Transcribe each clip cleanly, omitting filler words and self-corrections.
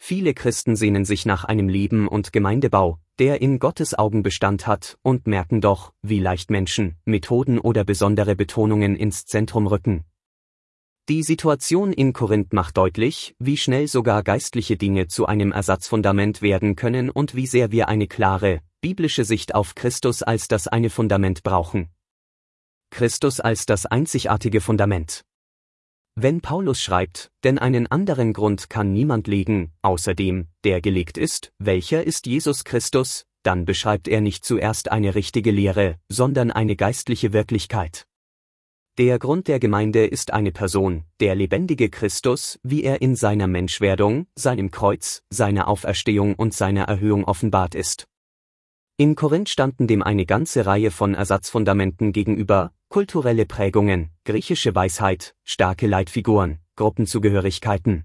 Viele Christen sehnen sich nach einem Leben und Gemeindebau, der in Gottes Augen Bestand hat, und merken doch, wie leicht Menschen, Methoden oder besondere Betonungen ins Zentrum rücken. Die Situation in Korinth macht deutlich, wie schnell sogar geistliche Dinge zu einem Ersatzfundament werden können und wie sehr wir eine klare, biblische Sicht auf Christus als das eine Fundament brauchen. Christus als das einzigartige Fundament. Wenn Paulus schreibt, denn einen anderen Grund kann niemand legen, außer dem, der gelegt ist, welcher ist Jesus Christus, dann beschreibt er nicht zuerst eine richtige Lehre, sondern eine geistliche Wirklichkeit. Der Grund der Gemeinde ist eine Person, der lebendige Christus, wie er in seiner Menschwerdung, seinem Kreuz, seiner Auferstehung und seiner Erhöhung offenbart ist. In Korinth standen dem eine ganze Reihe von Ersatzfundamenten gegenüber: kulturelle Prägungen, griechische Weisheit, starke Leitfiguren, Gruppenzugehörigkeiten.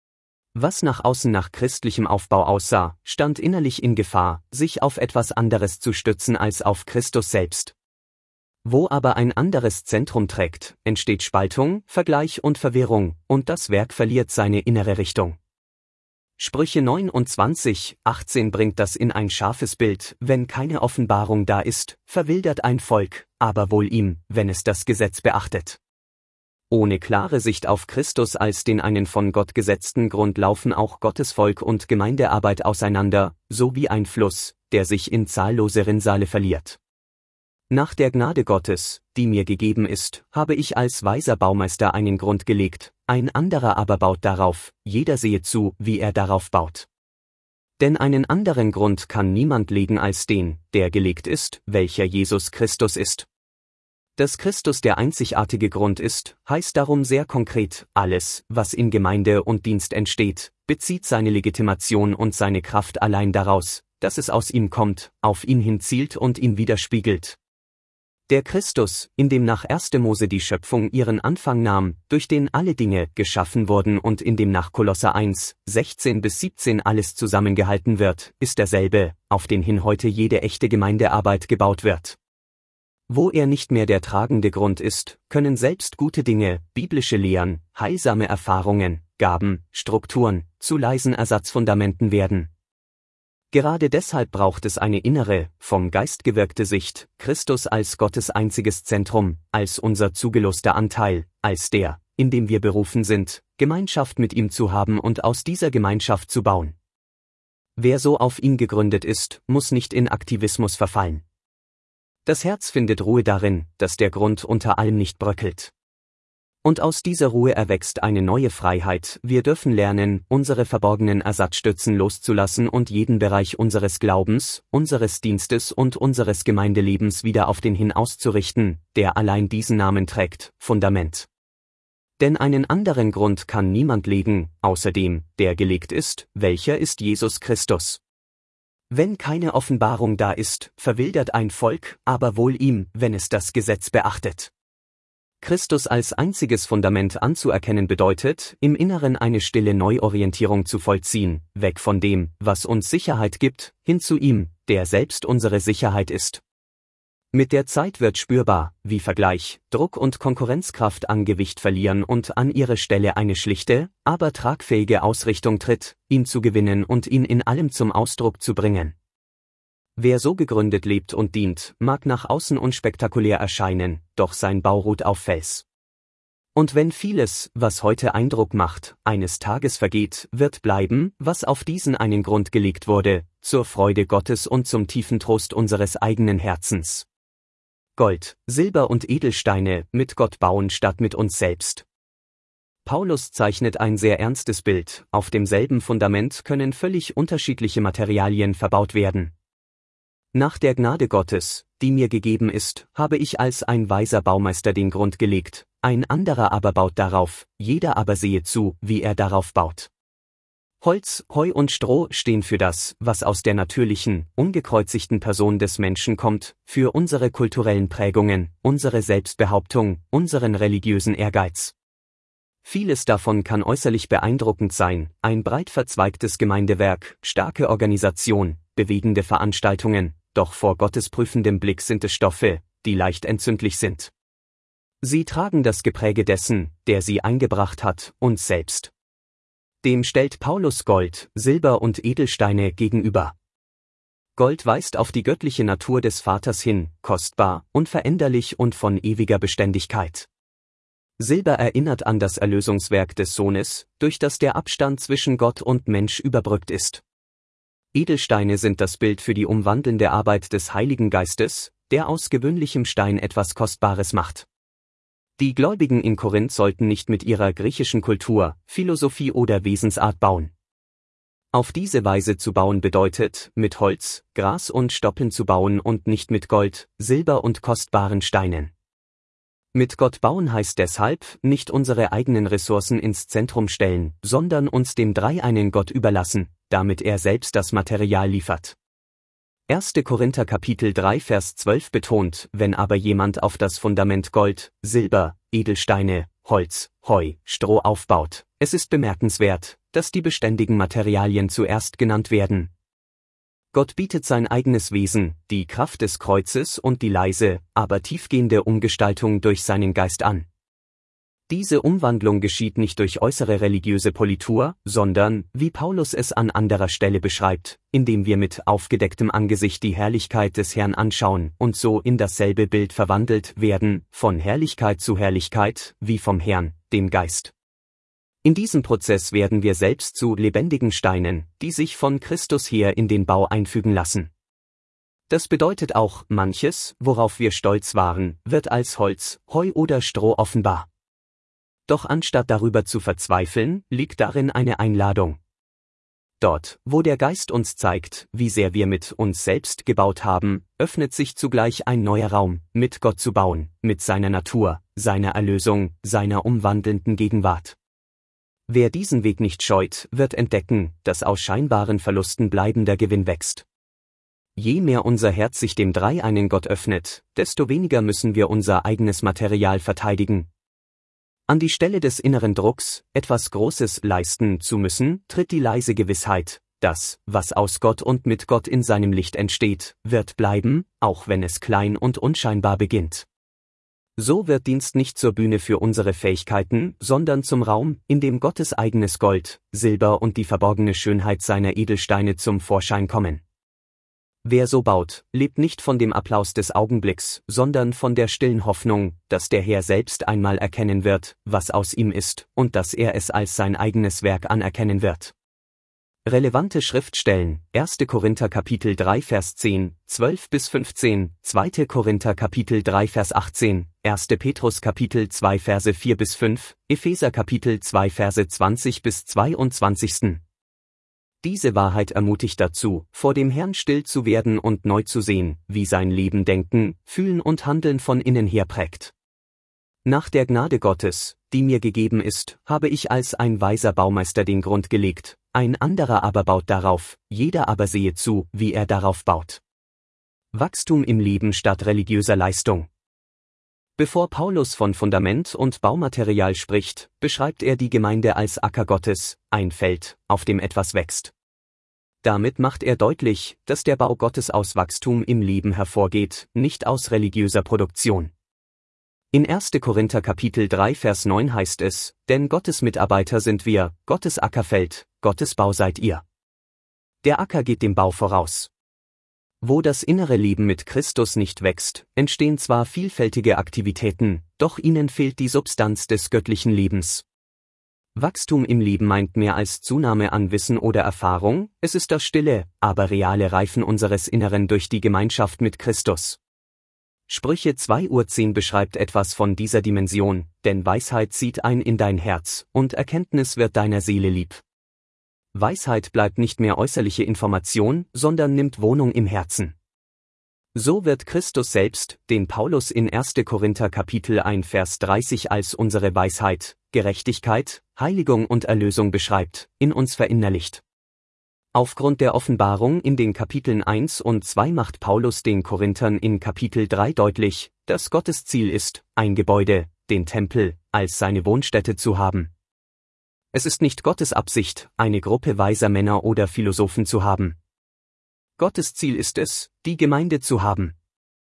Was nach außen nach christlichem Aufbau aussah, stand innerlich in Gefahr, sich auf etwas anderes zu stützen als auf Christus selbst. Wo aber ein anderes Zentrum trägt, entsteht Spaltung, Vergleich und Verwirrung, und das Werk verliert seine innere Richtung. Sprüche 29,18 bringt das in ein scharfes Bild: Wenn keine Offenbarung da ist, verwildert ein Volk, aber wohl ihm, wenn es das Gesetz beachtet. Ohne klare Sicht auf Christus als den einen von Gott gesetzten Grund laufen auch Gottesvolk und Gemeindearbeit auseinander, so wie ein Fluss, der sich in zahllose Rinnsale verliert. Nach der Gnade Gottes, die mir gegeben ist, habe ich als weiser Baumeister einen Grund gelegt, ein anderer aber baut darauf, jeder sehe zu, wie er darauf baut. Denn einen anderen Grund kann niemand legen als den, der gelegt ist, welcher Jesus Christus ist. Dass Christus der einzigartige Grund ist, heißt darum sehr konkret: Alles, was in Gemeinde und Dienst entsteht, bezieht seine Legitimation und seine Kraft allein daraus, dass es aus ihm kommt, auf ihn hin zielt und ihn widerspiegelt. Der Christus, in dem nach 1. Mose die Schöpfung ihren Anfang nahm, durch den alle Dinge geschaffen wurden und in dem nach Kolosser 1,16-17 alles zusammengehalten wird, ist derselbe, auf den hin heute jede echte Gemeindearbeit gebaut wird. Wo er nicht mehr der tragende Grund ist, können selbst gute Dinge, biblische Lehren, heilsame Erfahrungen, Gaben, Strukturen, zu leisen Ersatzfundamenten werden. Gerade deshalb braucht es eine innere, vom Geist gewirkte Sicht: Christus als Gottes einziges Zentrum, als unser zugeloster Anteil, als der, in dem wir berufen sind, Gemeinschaft mit ihm zu haben und aus dieser Gemeinschaft zu bauen. Wer so auf ihn gegründet ist, muss nicht in Aktivismus verfallen. Das Herz findet Ruhe darin, dass der Grund unter allem nicht bröckelt. Und aus dieser Ruhe erwächst eine neue Freiheit: Wir dürfen lernen, unsere verborgenen Ersatzstützen loszulassen und jeden Bereich unseres Glaubens, unseres Dienstes und unseres Gemeindelebens wieder auf den hin auszurichten, der allein diesen Namen trägt: Fundament. Denn einen anderen Grund kann niemand legen, außer dem, der gelegt ist, welcher ist Jesus Christus. Wenn keine Offenbarung da ist, verwildert ein Volk, aber wohl ihm, wenn es das Gesetz beachtet. Christus als einziges Fundament anzuerkennen bedeutet, im Inneren eine stille Neuorientierung zu vollziehen, weg von dem, was uns Sicherheit gibt, hin zu ihm, der selbst unsere Sicherheit ist. Mit der Zeit wird spürbar, wie Vergleich, Druck und Konkurrenzkraft an Gewicht verlieren und an ihre Stelle eine schlichte, aber tragfähige Ausrichtung tritt, ihn zu gewinnen und ihn in allem zum Ausdruck zu bringen. Wer so gegründet lebt und dient, mag nach außen unspektakulär erscheinen, doch sein Bau ruht auf Fels. Und wenn vieles, was heute Eindruck macht, eines Tages vergeht, wird bleiben, was auf diesen einen Grund gelegt wurde, zur Freude Gottes und zum tiefen Trost unseres eigenen Herzens. Gold, Silber und Edelsteine, mit Gott bauen statt mit uns selbst. Paulus zeichnet ein sehr ernstes Bild: Auf demselben Fundament können völlig unterschiedliche Materialien verbaut werden. Nach der Gnade Gottes, die mir gegeben ist, habe ich als ein weiser Baumeister den Grund gelegt, ein anderer aber baut darauf, jeder aber sehe zu, wie er darauf baut. Holz, Heu und Stroh stehen für das, was aus der natürlichen, ungekreuzigten Person des Menschen kommt, für unsere kulturellen Prägungen, unsere Selbstbehauptung, unseren religiösen Ehrgeiz. Vieles davon kann äußerlich beeindruckend sein: ein breit verzweigtes Gemeindewerk, starke Organisation, bewegende Veranstaltungen, doch vor Gottes prüfendem Blick sind es Stoffe, die leicht entzündlich sind. Sie tragen das Gepräge dessen, der sie eingebracht hat, uns selbst. Dem stellt Paulus Gold, Silber und Edelsteine gegenüber. Gold weist auf die göttliche Natur des Vaters hin, kostbar, unveränderlich und von ewiger Beständigkeit. Silber erinnert an das Erlösungswerk des Sohnes, durch das der Abstand zwischen Gott und Mensch überbrückt ist. Edelsteine sind das Bild für die umwandelnde Arbeit des Heiligen Geistes, der aus gewöhnlichem Stein etwas Kostbares macht. Die Gläubigen in Korinth sollten nicht mit ihrer griechischen Kultur, Philosophie oder Wesensart bauen. Auf diese Weise zu bauen bedeutet, mit Holz, Gras und Stoppeln zu bauen und nicht mit Gold, Silber und kostbaren Steinen. Mit Gott bauen heißt deshalb, nicht unsere eigenen Ressourcen ins Zentrum stellen, sondern uns dem dreieinen Gott überlassen, damit er selbst das Material liefert. 1. Korinther Kapitel 3 Vers 12 betont, wenn aber jemand auf das Fundament Gold, Silber, Edelsteine, Holz, Heu, Stroh aufbaut, es ist bemerkenswert, dass die beständigen Materialien zuerst genannt werden. Gott bietet sein eigenes Wesen, die Kraft des Kreuzes und die leise, aber tiefgehende Umgestaltung durch seinen Geist an. Diese Umwandlung geschieht nicht durch äußere religiöse Politur, sondern, wie Paulus es an anderer Stelle beschreibt, indem wir mit aufgedecktem Angesicht die Herrlichkeit des Herrn anschauen und so in dasselbe Bild verwandelt werden, von Herrlichkeit zu Herrlichkeit, wie vom Herrn, dem Geist. In diesem Prozess werden wir selbst zu lebendigen Steinen, die sich von Christus her in den Bau einfügen lassen. Das bedeutet auch, manches, worauf wir stolz waren, wird als Holz, Heu oder Stroh offenbar. Doch anstatt darüber zu verzweifeln, liegt darin eine Einladung. Dort, wo der Geist uns zeigt, wie sehr wir mit uns selbst gebaut haben, öffnet sich zugleich ein neuer Raum, mit Gott zu bauen, mit seiner Natur, seiner Erlösung, seiner umwandelnden Gegenwart. Wer diesen Weg nicht scheut, wird entdecken, dass aus scheinbaren Verlusten bleibender Gewinn wächst. Je mehr unser Herz sich dem dreieinen Gott öffnet, desto weniger müssen wir unser eigenes Material verteidigen. An die Stelle des inneren Drucks, etwas Großes leisten zu müssen, tritt die leise Gewissheit, das, was aus Gott und mit Gott in seinem Licht entsteht, wird bleiben, auch wenn es klein und unscheinbar beginnt. So wird Dienst nicht zur Bühne für unsere Fähigkeiten, sondern zum Raum, in dem Gottes eigenes Gold, Silber und die verborgene Schönheit seiner Edelsteine zum Vorschein kommen. Wer so baut, lebt nicht von dem Applaus des Augenblicks, sondern von der stillen Hoffnung, dass der Herr selbst einmal erkennen wird, was aus ihm ist, und dass er es als sein eigenes Werk anerkennen wird. Relevante Schriftstellen: 1. Korinther Kapitel 3 Vers 10, 12 bis 15, 2. Korinther Kapitel 3 Vers 18, 1. Petrus Kapitel 2 Verse 4 bis 5, Epheser Kapitel 2 Verse 20 bis 22. Diese Wahrheit ermutigt dazu, vor dem Herrn still zu werden und neu zu sehen, wie sein Leben Denken, Fühlen und Handeln von innen her prägt. Nach der Gnade Gottes, die mir gegeben ist, habe ich als ein weiser Baumeister den Grund gelegt, ein anderer aber baut darauf, jeder aber sehe zu, wie er darauf baut. Wachstum im Leben statt religiöser Leistung. Bevor Paulus von Fundament und Baumaterial spricht, beschreibt er die Gemeinde als Acker Gottes, ein Feld, auf dem etwas wächst. Damit macht er deutlich, dass der Bau Gottes aus Wachstum im Leben hervorgeht, nicht aus religiöser Produktion. In 1. Korinther Kapitel 3 Vers 9 heißt es, denn Gottes Mitarbeiter sind wir, Gottes Ackerfeld, Gottes Bau seid ihr. Der Acker geht dem Bau voraus. Wo das innere Leben mit Christus nicht wächst, entstehen zwar vielfältige Aktivitäten, doch ihnen fehlt die Substanz des göttlichen Lebens. Wachstum im Leben meint mehr als Zunahme an Wissen oder Erfahrung, es ist das stille, aber reale Reifen unseres Inneren durch die Gemeinschaft mit Christus. Sprüche 2:10 beschreibt etwas von dieser Dimension, denn Weisheit zieht ein in dein Herz, und Erkenntnis wird deiner Seele lieb. Weisheit bleibt nicht mehr äußerliche Information, sondern nimmt Wohnung im Herzen. So wird Christus selbst, den Paulus in 1. Korinther Kapitel 1 Vers 30 als unsere Weisheit, Gerechtigkeit, Heiligung und Erlösung beschreibt, in uns verinnerlicht. Aufgrund der Offenbarung in den Kapiteln 1 und 2 macht Paulus den Korinthern in Kapitel 3 deutlich, dass Gottes Ziel ist, ein Gebäude, den Tempel, als seine Wohnstätte zu haben. Es ist nicht Gottes Absicht, eine Gruppe weiser Männer oder Philosophen zu haben. Gottes Ziel ist es, die Gemeinde zu haben.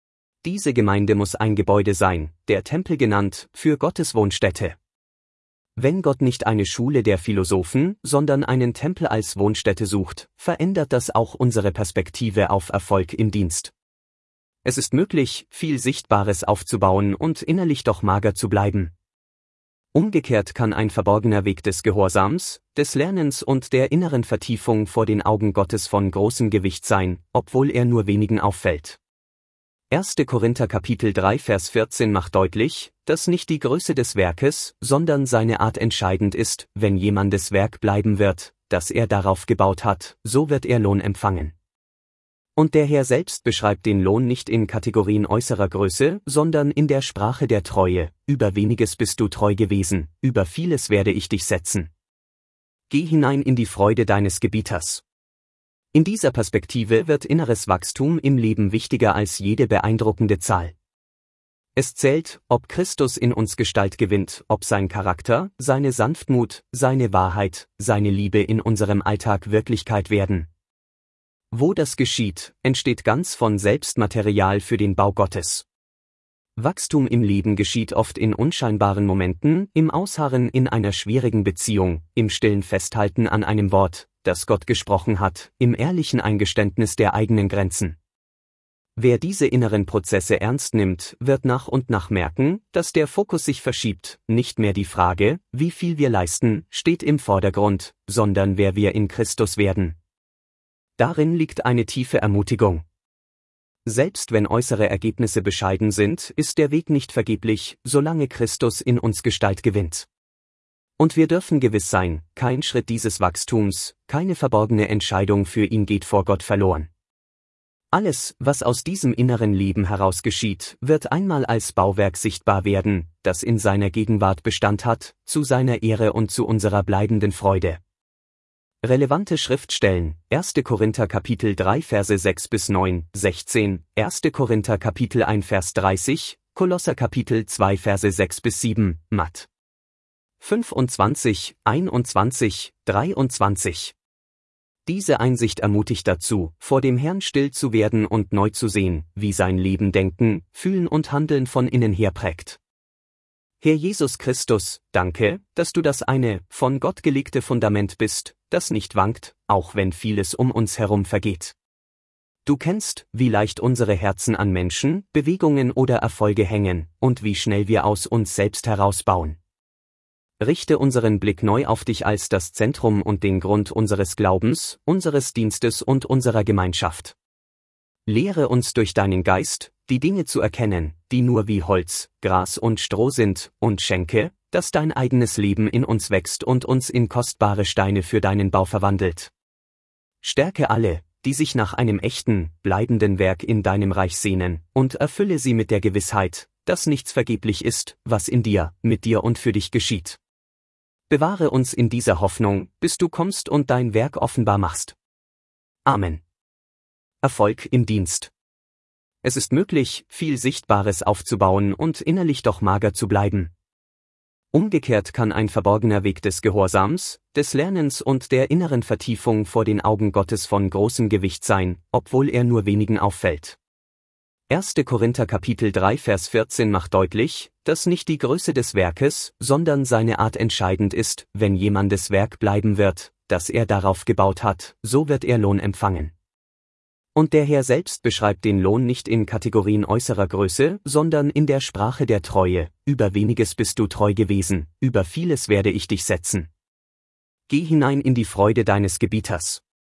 Diese Gemeinde muss ein Gebäude sein, der Tempel genannt, für Gottes Wohnstätte. Wenn Gott nicht eine Schule der Philosophen, sondern einen Tempel als Wohnstätte sucht, verändert das auch unsere Perspektive auf Erfolg im Dienst. Es ist möglich, viel Sichtbares aufzubauen und innerlich doch mager zu bleiben. Umgekehrt kann ein verborgener Weg des Gehorsams, des Lernens und der inneren Vertiefung vor den Augen Gottes von großem Gewicht sein, obwohl er nur wenigen auffällt. 1. Korinther Kapitel 3 Vers 14 macht deutlich, dass nicht die Größe des Werkes, sondern seine Art entscheidend ist. Wenn jemandes Werk bleiben wird, das er darauf gebaut hat, so wird er Lohn empfangen. Und der Herr selbst beschreibt den Lohn nicht in Kategorien äußerer Größe, sondern in der Sprache der Treue. Über weniges bist du treu gewesen, über vieles werde ich dich setzen. Geh hinein in die Freude deines Gebieters. In dieser Perspektive wird inneres Wachstum im Leben wichtiger als jede beeindruckende Zahl. Es zählt, ob Christus in uns Gestalt gewinnt, ob sein Charakter, seine Sanftmut, seine Wahrheit, seine Liebe in unserem Alltag Wirklichkeit werden. Wo das geschieht, entsteht ganz von selbst Material für den Bau Gottes. Wachstum im Leben geschieht oft in unscheinbaren Momenten, im Ausharren in einer schwierigen Beziehung, im stillen Festhalten an einem Wort, das Gott gesprochen hat, im ehrlichen Eingeständnis der eigenen Grenzen. Wer diese inneren Prozesse ernst nimmt, wird nach und nach merken, dass der Fokus sich verschiebt. Nicht mehr die Frage, wie viel wir leisten, steht im Vordergrund, sondern wer wir in Christus werden. Darin liegt eine tiefe Ermutigung. Selbst wenn äußere Ergebnisse bescheiden sind, ist der Weg nicht vergeblich, solange Christus in uns Gestalt gewinnt. Und wir dürfen gewiss sein, kein Schritt dieses Wachstums, keine verborgene Entscheidung für ihn geht vor Gott verloren. Alles, was aus diesem inneren Leben heraus geschieht, wird einmal als Bauwerk sichtbar werden, das in seiner Gegenwart Bestand hat, zu seiner Ehre und zu unserer bleibenden Freude. Relevante Schriftstellen: 1. Korinther Kapitel 3 Verse 6 bis 9, 16, 1. Korinther Kapitel 1 Vers 30, Kolosser Kapitel 2 Verse 6 bis 7, Matt. 25, 21, 23. Diese Einsicht ermutigt dazu, vor dem Herrn still zu werden und neu zu sehen, wie sein Leben Denken, Fühlen und Handeln von innen her prägt. Herr Jesus Christus, danke, dass du das eine, von Gott gelegte Fundament bist, das nicht wankt, auch wenn vieles um uns herum vergeht. Du kennst, wie leicht unsere Herzen an Menschen, Bewegungen oder Erfolge hängen, und wie schnell wir aus uns selbst herausbauen. Richte unseren Blick neu auf dich als das Zentrum und den Grund unseres Glaubens, unseres Dienstes und unserer Gemeinschaft. Lehre uns durch deinen Geist, die Dinge zu erkennen, die nur wie Holz, Gras und Stroh sind, und schenke, dass dein eigenes Leben in uns wächst und uns in kostbare Steine für deinen Bau verwandelt. Stärke alle, die sich nach einem echten, bleibenden Werk in deinem Reich sehnen, und erfülle sie mit der Gewissheit, dass nichts vergeblich ist, was in dir, mit dir und für dich geschieht. Bewahre uns in dieser Hoffnung, bis du kommst und dein Werk offenbar machst. Amen. Erfolg im Dienst. Es ist möglich, viel Sichtbares aufzubauen und innerlich doch mager zu bleiben. Umgekehrt kann ein verborgener Weg des Gehorsams, des Lernens und der inneren Vertiefung vor den Augen Gottes von großem Gewicht sein, obwohl er nur wenigen auffällt. 1. Korinther Kapitel 3 Vers 14 macht deutlich, dass nicht die Größe des Werkes, sondern seine Art entscheidend ist. Wenn jemandes Werk bleiben wird, das er darauf gebaut hat, so wird er Lohn empfangen. Und der Herr selbst beschreibt den Lohn nicht in Kategorien äußerer Größe, sondern in der Sprache der Treue. Über weniges bist du treu gewesen, über vieles werde ich dich setzen. Geh hinein in die Freude deines Gebieters.